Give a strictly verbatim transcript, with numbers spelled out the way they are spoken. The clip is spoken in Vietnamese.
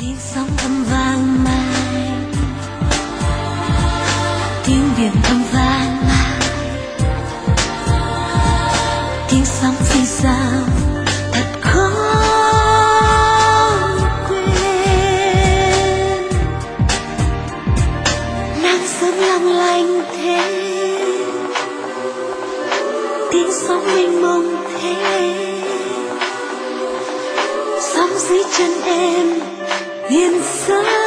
tiếng sóng thăm vang mai, tiếng biển thăm vang mai, tiếng sóng xì xào thật khó quên. Nắng sớm long lanh thế, tiếng sóng mênh mông thế, sóng dưới chân em yên giấc.